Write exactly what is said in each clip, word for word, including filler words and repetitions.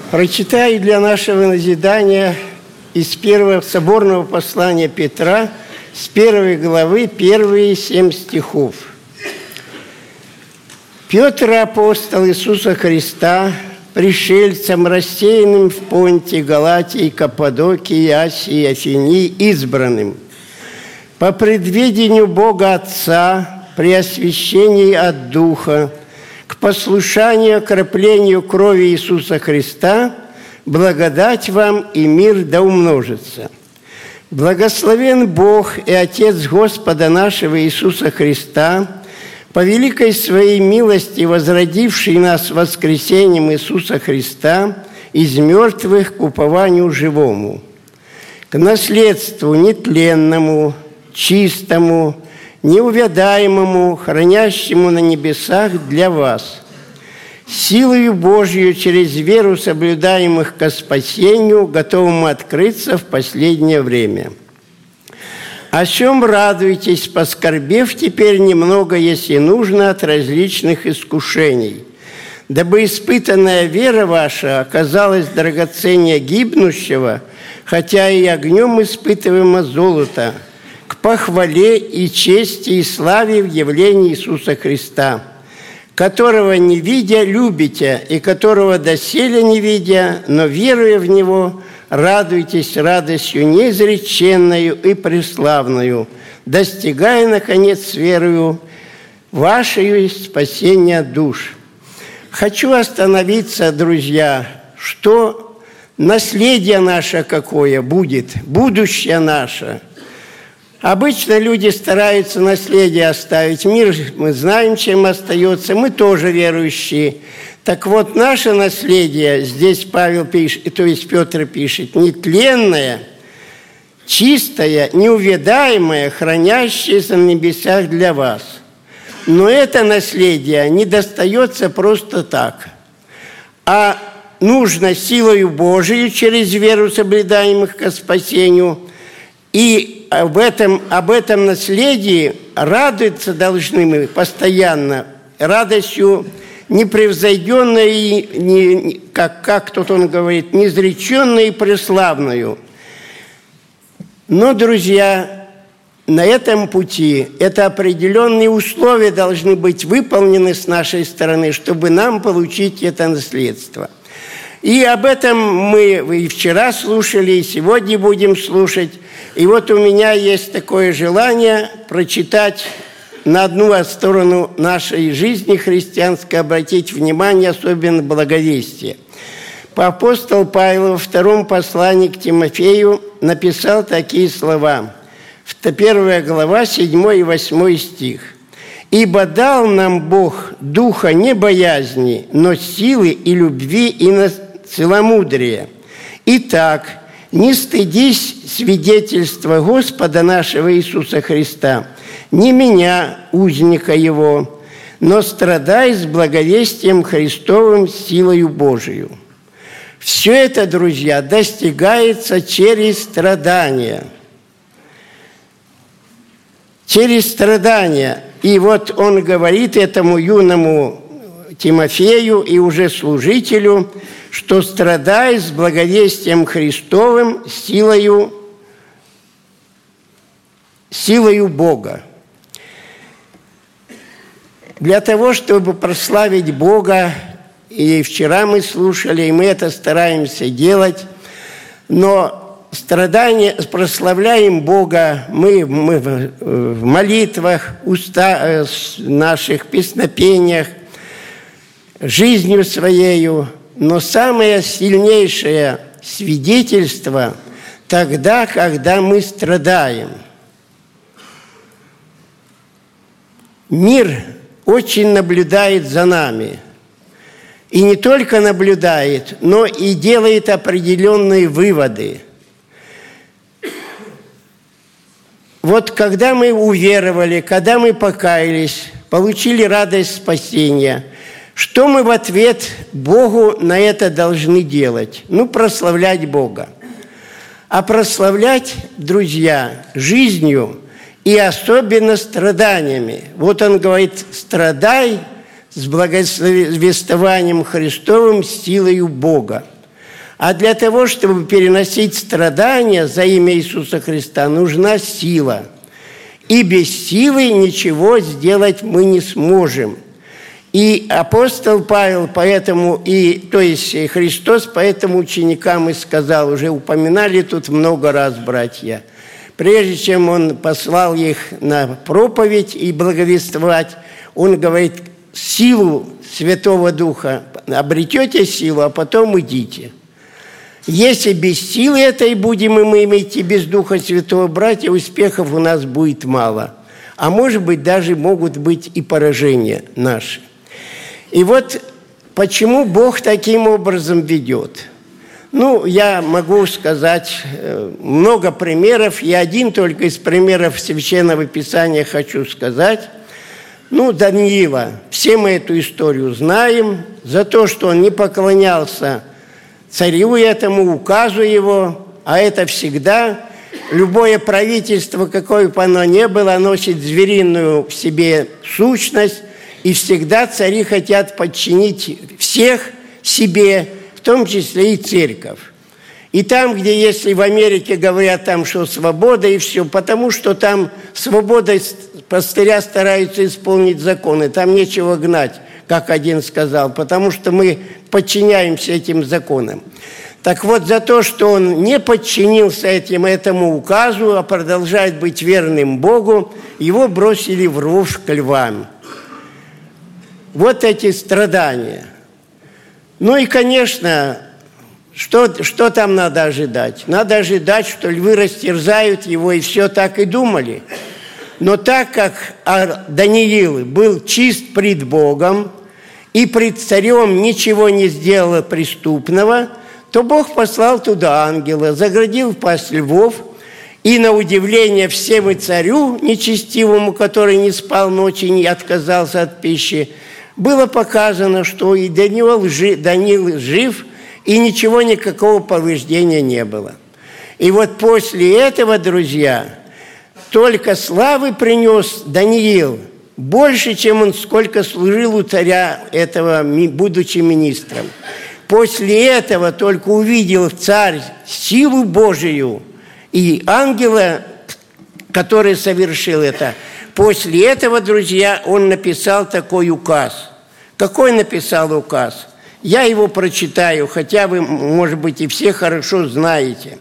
Прочитаю для нашего назидания из первого соборного послания Петра, с первой главы, первые семь стихов. Петр, апостол Иисуса Христа, пришельцам, рассеянным в Понте, Галатии, Каппадокии, Асии, Афинии, избранным, по предвидению Бога Отца, при освящении от Духа, к послушанию, окроплению крови Иисуса Христа, благодать вам и мир да умножится. Благословен Бог и Отец Господа нашего Иисуса Христа, по великой своей милости возродивший нас воскресением Иисуса Христа из мертвых к упованию живому, к наследству нетленному, чистому, неувядаемому, хранящему на небесах для вас, силою Божию через веру соблюдаемых ко спасению, готовому открыться в последнее время. О чем радуйтесь, поскорбев теперь немного, если нужно, от различных искушений, дабы испытанная вера ваша оказалась драгоценнее гибнущего, хотя и огнем испытываемо золота, к похвале и чести и славе в явлении Иисуса Христа, которого не видя любите, и которого доселе не видя, но веруя в Него, радуйтесь радостью неизреченную и преславную, достигая, наконец, верою вашей спасения душ. Хочу остановиться, друзья, что наследие наше какое будет, будущее наше. Обычно люди стараются наследие оставить. Мир, мы знаем, чем остается, мы тоже верующие. Так вот, наше наследие, здесь Павел пишет, то есть Петр пишет, нетленное, чистое, неувядаемое, хранящееся на небесах для вас. Но это наследие не достается просто так, а нужно силою Божией через веру соблюдаемых ко спасению. И об этом, об этом наследии радоваться должны мы постоянно, радостью непревзойденной, и не, как, как тут он говорит, неизреченной и преславную. Но, друзья, на этом пути это определенные условия должны быть выполнены с нашей стороны, чтобы нам получить это наследство. И об этом мы и вчера слушали, и сегодня будем слушать. И вот у меня есть такое желание прочитать на одну сторону нашей жизни христианской, обратить внимание, особенно благовестие. Апостол Павел во втором послании к Тимофею написал такие слова. Первая глава, седьмой и восьмой стих. «Ибо дал нам Бог духа не боязни, но силы и любви и целомудрия. Итак, не стыдись свидетельства Господа нашего Иисуса Христа, не меня, узника Его, но страдай с благовестием Христовым силою Божию». Все это, друзья, достигается через страдания. Через страдания. И вот он говорит этому юному Тимофею и уже служителю, что страдай с благовестием Христовым силою, силою Бога. Для того, чтобы прославить Бога, и вчера мы слушали, и мы это стараемся делать, но страдания, прославляем Бога мы, мы в молитвах, уста, наших песнопениях, жизнью своею, но самое сильнейшее свидетельство тогда, когда мы страдаем. Мир очень наблюдает за нами. И не только наблюдает, но и делает определенные выводы. Вот когда мы уверовали, когда мы покаялись, получили радость спасения, что мы в ответ Богу на это должны делать? Ну, прославлять Бога. А прославлять, друзья, жизнью и особенно страданиями. Вот он говорит, страдай с благовествованием Христовым силою Бога. А для того, чтобы переносить страдания за имя Иисуса Христа, нужна сила. И без силы ничего сделать мы не сможем. И апостол Павел поэтому, и, то есть Христос поэтому ученикам и сказал, уже упоминали тут много раз, братья, прежде чем Он послал их на проповедь и благовествовать, Он говорит, силу Святого Духа обретете силу, а потом идите. Если без силы этой будем и мы иметь, и без Духа Святого, братья, успехов у нас будет мало. А может быть, даже могут быть и поражения наши. И вот почему Бог таким образом ведет. Ну, я могу сказать много примеров. Я один только из примеров Священного Писания хочу сказать. Ну, Даниила. Все мы эту историю знаем. За то, что он не поклонялся царю этому, указу его, а это всегда любое правительство, какое бы оно ни было, носит звериную в себе сущность, и всегда цари хотят подчинить всех себе, в том числе и церковь. И там, где, если в Америке говорят, там, что свобода и все, потому что там свободой пастыря стараются исполнить законы, там нечего гнать, как один сказал, потому что мы подчиняемся этим законам. Так вот, за то, что он не подчинился этим, этому указу, а продолжает быть верным Богу, его бросили в ров к львам. Вот эти страдания. Ну и, конечно, что, что там надо ожидать? Надо ожидать, что львы растерзают его, и все так и думали. Но так как Даниил был чист пред Богом и пред царем ничего не сделал преступного, то Бог послал туда ангела, заградил пасть львов, и на удивление всем и царю нечестивому, который не спал ночи и не отказался от пищи, было показано, что и Даниил жив, Даниил жив, и ничего, никакого повреждения не было. И вот после этого, друзья, только славы принес Даниил, больше, чем он сколько служил у царя этого, будучи министром. После этого только увидел царь силу Божию и ангела, который совершил это. После этого, друзья, он написал такой указ. Какой написал указ? Я его прочитаю, хотя вы, может быть, и все хорошо знаете.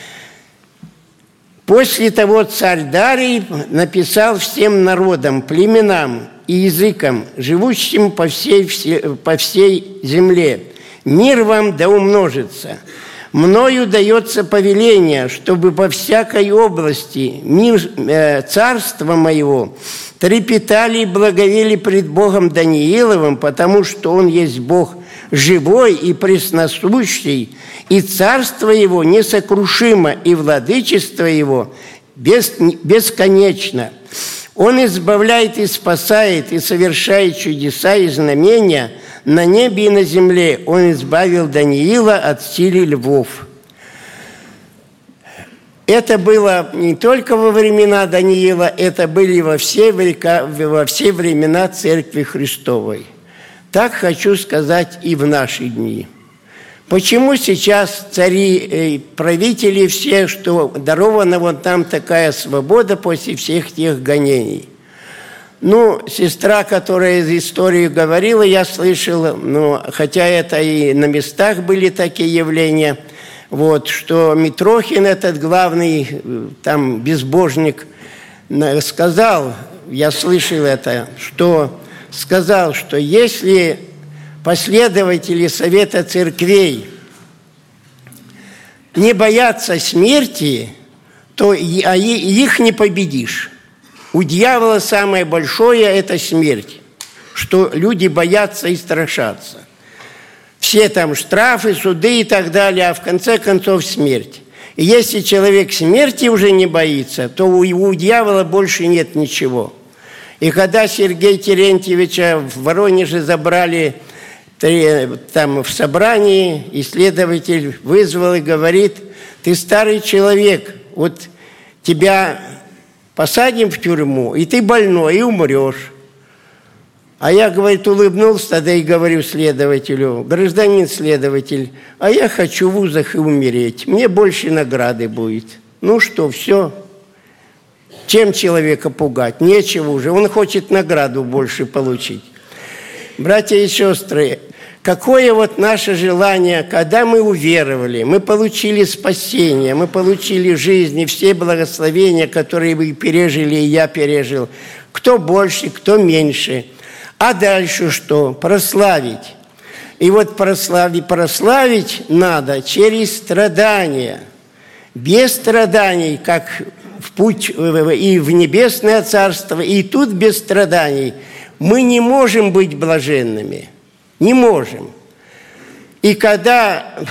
После того царь Дарий написал всем народам, племенам и языкам, живущим по всей, по всей земле: «Мир вам да умножится. Мною дается повеление, чтобы по всякой области мир, э, царства моего трепетали и благовели пред Богом Данииловым, потому что Он есть Бог живой и пресносущий, и царство Его несокрушимо, и владычество Его бес, бесконечно. Он избавляет и спасает, и совершает чудеса и знамения на небе и на земле. Он избавил Даниила от силы львов». Это было не только во времена Даниила, это были во все, века, во все времена Церкви Христовой. Так хочу сказать и в наши дни. Почему сейчас цари и правители все, что дарована вот там такая свобода после всех тех гонений? Ну, сестра, которая из истории говорила, я слышал, ну, хотя это и на местах были такие явления, вот, что Митрохин, этот главный там безбожник, сказал, я слышал это, что сказал, что если последователи Совета Церквей не боятся смерти, то их не победишь. У дьявола самое большое – это смерть, что люди боятся и страшатся. Все там штрафы, суды и так далее, а в конце концов смерть. И если человек смерти уже не боится, то у, у дьявола больше нет ничего. И когда Сергея Терентьевича в Воронеже забрали там в собрании, исследователь вызвал и говорит: «Ты старый человек, вот тебя посадим в тюрьму, и ты больной, и умрешь». А я, говорит, улыбнулся тогда и говорю следователю: гражданин следователь, а я хочу в вузах и умереть, мне больше награды будет. Ну что, все. Чем человека пугать? Нечего уже, он хочет награду больше получить. Братья и сестры, какое вот наше желание, когда мы уверовали, мы получили спасение, мы получили жизнь и все благословения, которые вы пережили и я пережил. Кто больше, кто меньше. А дальше что? Прославить. И вот прославить, прославить надо через страдания. Без страданий, как в путь и в небесное царство, и тут без страданий, мы не можем быть блаженными. Не можем. И когда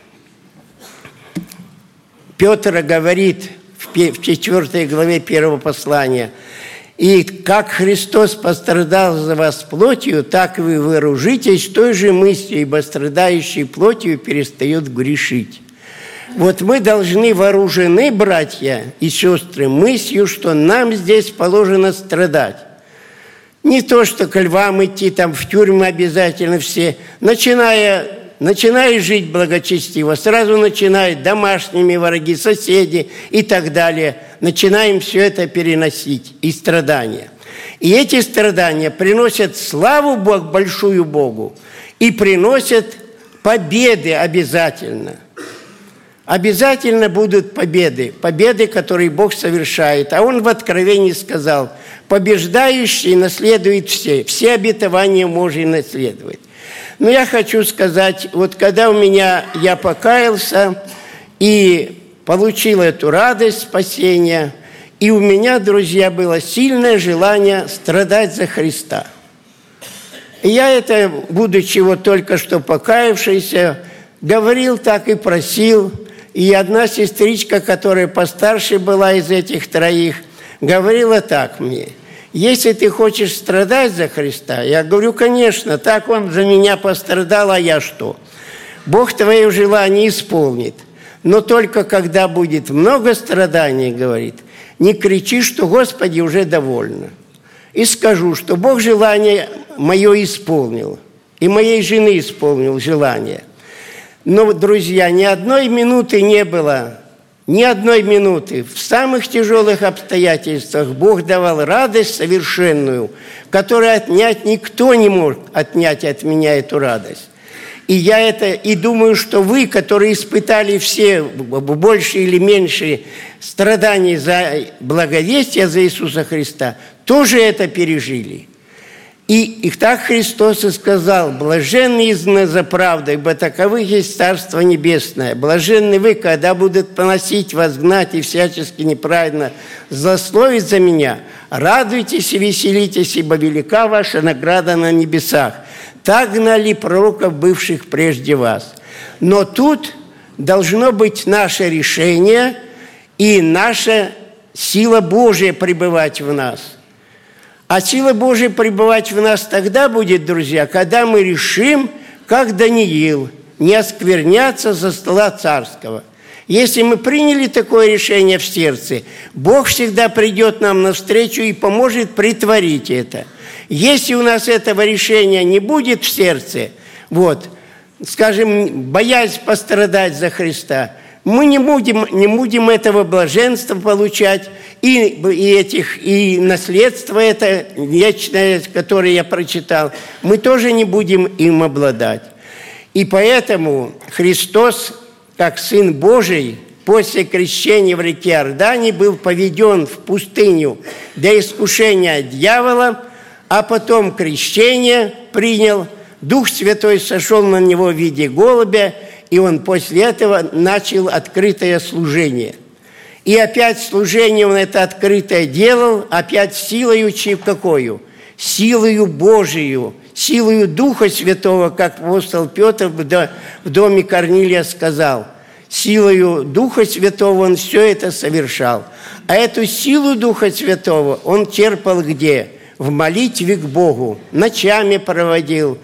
Петр говорит в четвёртой главе первого послания: «И как Христос пострадал за вас плотью, так вы вооружитесь той же мыслью, ибо страдающий плотью перестает грешить». Вот мы должны вооружены, братья и сестры, мыслью, что нам здесь положено страдать. Не то, что к львам идти, там в тюрьмы обязательно все. Начиная, начиная жить благочестиво, сразу начинают домашними враги, соседи и так далее. Начинаем все это переносить и страдания. И эти страдания приносят славу Богу, большую Богу, и приносят победы обязательно. Обязательно будут победы, победы, которые Бог совершает. А Он в Откровении сказал: побеждающий наследует все, все обетования Божьи наследует. Но я хочу сказать, вот когда у меня, я покаялся и получил эту радость спасения, и у меня, друзья, было сильное желание страдать за Христа. И я это, будучи вот только что покаявшийся, говорил так и просил. И одна сестричка, которая постарше была из этих троих, говорила так мне: если ты хочешь страдать за Христа, я говорю, конечно, так Он за меня пострадал, а я что? Бог твое желание исполнит. Но только когда будет много страданий, говорит, не кричи, что Господи уже довольно. И скажу, что Бог желание мое исполнил, и моей жены исполнил желание. Но, друзья, ни одной минуты не было, ни одной минуты. В самых тяжелых обстоятельствах Бог давал радость совершенную, которую отнять никто не мог отнять от меня эту радость. И я это, и думаю, что вы, которые испытали все больше или меньше страданий за благовестие за Иисуса Христа, тоже это пережили. И, и так Христос и сказал: блаженны изгнаны за правду, ибо таковых есть Царство Небесное. Блаженны вы, когда будут поносить вас, гнать и всячески неправедно злословить за меня. Радуйтесь и веселитесь, ибо велика ваша награда на небесах. Так гнали пророков, бывших прежде вас. Но тут должно быть наше решение и наша сила Божия пребывать в нас. А сила Божия пребывать в нас тогда будет, друзья, когда мы решим, как Даниил, не оскверняться за стола царского. Если мы приняли такое решение в сердце, Бог всегда придет нам навстречу и поможет притворить это. Если у нас этого решения не будет в сердце, вот, скажем, боясь пострадать за Христа, мы не будем, не будем этого блаженства получать, и, и, этих, и наследство это вечное, которое я прочитал, мы тоже не будем им обладать. И поэтому Христос, как Сын Божий, после крещения в реке Иордане был поведен в пустыню для искушения дьявола, а потом крещение принял, Дух Святой сошел на него в виде голубя, и он после этого начал открытое служение. И опять служение он это открытое делал, опять силою какою? Силою Божию, силою Духа Святого, как апостол Петр в доме Корнилия сказал. Силою Духа Святого он все это совершал. А эту силу Духа Святого он черпал где? В молитве к Богу. Ночами проводил.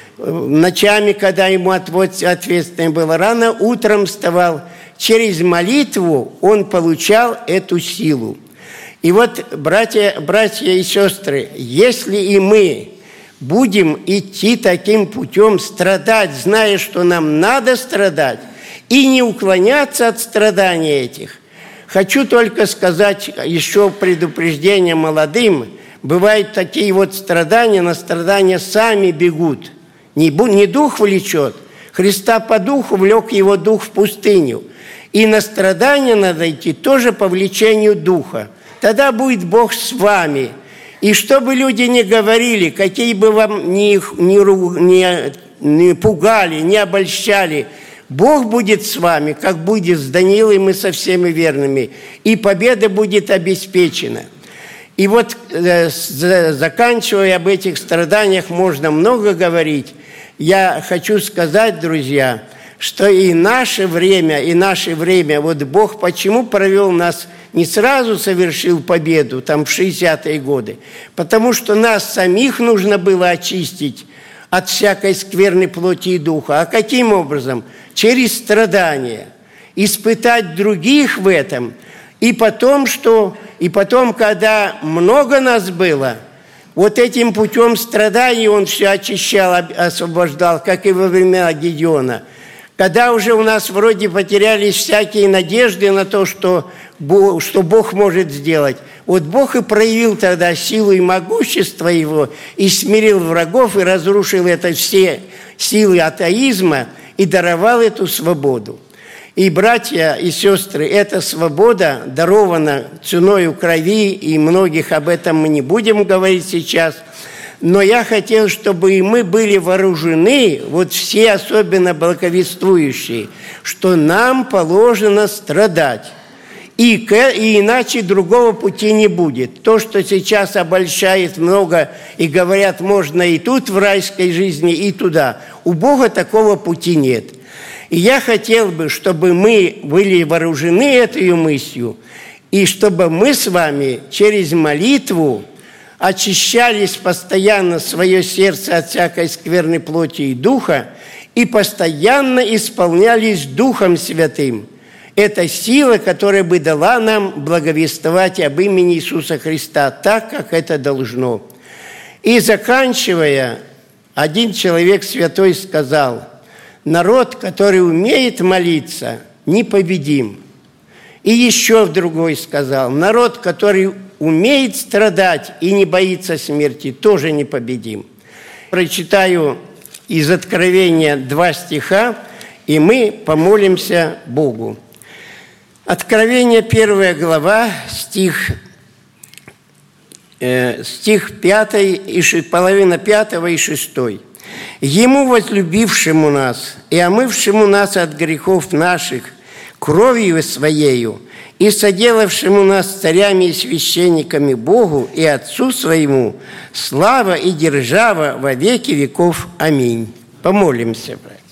Ночами, когда ему ответственно было, рано утром вставал. Через молитву он получал эту силу. И вот, братья, братья и сестры, если и мы будем идти таким путем, страдать, зная, что нам надо страдать, и не уклоняться от страданий этих. Хочу только сказать еще предупреждение молодым. Бывают такие вот страдания, на страдания сами бегут. Не, не дух влечет. Христа по духу влек его дух в пустыню. И на страдания надо идти тоже по влечению духа. Тогда будет Бог с вами. И чтобы люди не говорили, какие бы вам ни, ни, ни, ни пугали, не обольщали, Бог будет с вами, как будет с Даниилом и со всеми верными, и победа будет обеспечена. И вот, э, заканчивая об этих страданиях, можно много говорить. Я хочу сказать, друзья, что и наше время, и наше время, вот Бог почему провел нас, не сразу совершил победу, там в шестидесятые годы, потому что нас самих нужно было очистить от всякой скверной плоти и духа. А каким образом? Через страдания. Испытать других в этом. И потом, что? И потом, когда много нас было, вот этим путем страданий он все очищал, освобождал, как и во времена Гедеона. Когда уже у нас вроде потерялись всякие надежды на то, что Бог, что Бог может сделать, вот Бог и проявил тогда силу и могущество Его, и смирил врагов, и разрушил это все силы атеизма, и даровал эту свободу. И, братья и сестры, эта свобода дарована ценою крови, и многих об этом мы не будем говорить сейчас. Но я хотел, чтобы и мы были вооружены, вот все особенно благовествующие, что нам положено страдать. И, и иначе другого пути не будет. То, что сейчас обольщает много, и говорят, можно и тут в райской жизни, и туда. У Бога такого пути нет. И я хотел бы, чтобы мы были вооружены этой мыслью, и чтобы мы с вами через молитву очищались постоянно свое сердце от всякой скверной плоти и духа, и постоянно исполнялись Духом Святым. Это сила, которая бы дала нам благовествовать об имени Иисуса Христа так, как это должно. И заканчивая, один человек святой сказал: народ, который умеет молиться, непобедим. И еще другой сказал: народ, который умеет страдать и не боится смерти, тоже непобедим. Прочитаю из Откровения два стиха, и мы помолимся Богу. Откровение, первая глава, стих, э, стих пятый, и ш, половина пятого и шестой. «Ему, возлюбившему нас и омывшему нас от грехов наших кровью Своею, и соделавшему нас царями и священниками Богу и Отцу Своему, слава и держава во веки веков. Аминь». Помолимся, братья.